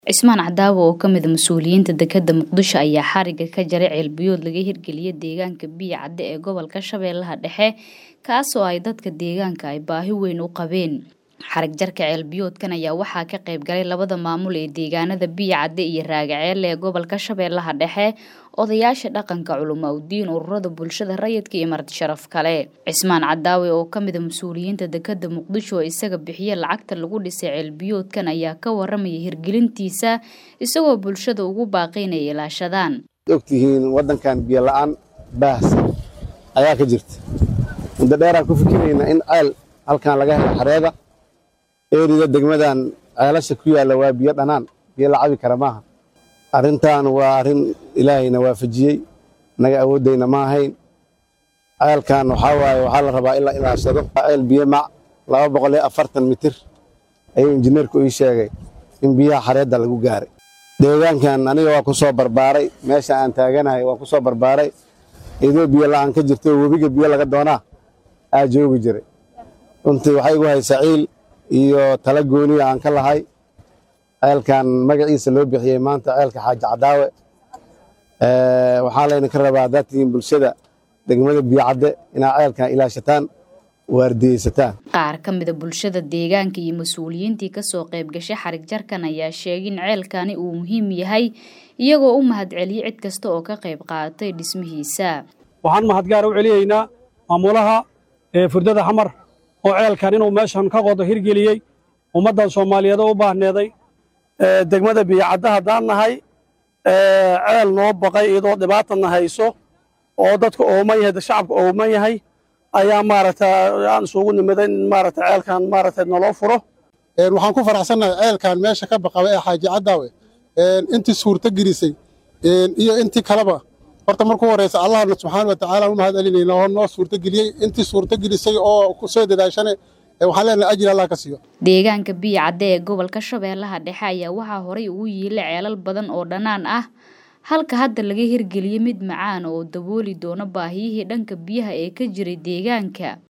Cismaan Cadaabo oo ka mid ah mas'uuliyiinta dekedda Muqdisho ayaa xariga ka jaray ceelbiyood laga hirgeliyay deegaanka Biyo Cadde ee gobolka Shabeellaha Dhexe kaasoo ay dadka deegaanka ay baahi weyn u qabeen. Xarig jarka ceelbiyoodkan ayaa waxaa ka qayb galay labada maamul ee deegaanada Biyo Cadde iyo Raagaceel ee gobolka Shabeellaha Dhexe, odayaasha dhaqanka, culumaaddin, ururada bulshada rayidka iyo marti sharaf kale. Cismaan Cadaabo oo ka mid ah mas'uuliyiinta dekedda Muqdisho oo isaga bixiyay lacagta lagu dhisay ceelbiyoodkan ayaa ka warramay hirgelintiisa isagoo bulshada ugu baaqay inay ilaashadaan. Ogtihiin wadankan biyo la'aan baahsan ayaa ka jirta. Muddo dheer aan ku fikirayna in ceel halkan laga helo xareeda eerida degmadan ceelasha ku yaala waa biyo dhanaan, biyo la cabi kara maaha. Arrintan waa arrin Ilaahayna waafajiyay, naga awoodayna ma ahayn. Ceelkan waxaa la rabaa in la ilaashado. Ceel biyo mac 240 mitir ayuu injineerku ii sheegay in biyaha xareeda lagu gaaray. Deegaankan aniga waa ku soo barbaaray, meesha aan taaganahay waa ku soo barbaaray. Idoo biyo la'aan ka jirto webiga biyo laga doonaa aa joogi jiray. Runtii waxay igu haysaa ciil iyo tala gooni aan ka lahay. Ceelkan magaciisa loo bixiyay maanta ceelka Xaaji Cadaawe. Waxaa layna ka rabaa dadkii bulshada degmada Biyo Cadde inay ceelkan ilaashataan, waardiyeysataan. Qaar ka mid ah bulshada deegaanka iyo mas'uuliyiintii ka soo qayb gashay xarig jarkan ayaa sheegay in ceelkani uu muhiim yahay, iyagoo u mahadceliyay cid kasta oo ka qayb qaadatay dhismihiisa. Waxaan mahadgaar u celiyeynaa maamulaha Furdada Xamar oo ceelkan inuu meeshan ka qodo hirgeliyay ummadan Soomaaliyeed oo u baahneeday degmada Biyo Cadde haddaan nahay ceel noo baqay iyadoo dhibaatana hayso oo dadka ooman yahay, shacabka ooman yahay ayaa aan isugu nimiday in ceelkan naloo furo. Waxaan ku faraxsanahay ceelkan meesha ka baqaba ee Xaaji Cadaawe intii suurta gelisay iyo intii kaleba horta markuu horeysa Allah subhanahu wa ta'ala u mahadcelinayna oo noo suurta geliyay intii suurta gelisay oo ku soo dadaashanay waxaan leenahay ajir Allah ka siiyo. Deegaanka Biyo Cadde ee gobolka Shabeellaha Dhexe ayaa waxaa horay ugu yiilay ceelal badan oo dhanaan ah, halka hadda laga hirgeliyay mid macaan oo dabooli doona baahiyihii dhanka biyaha ee ka jiray deegaanka.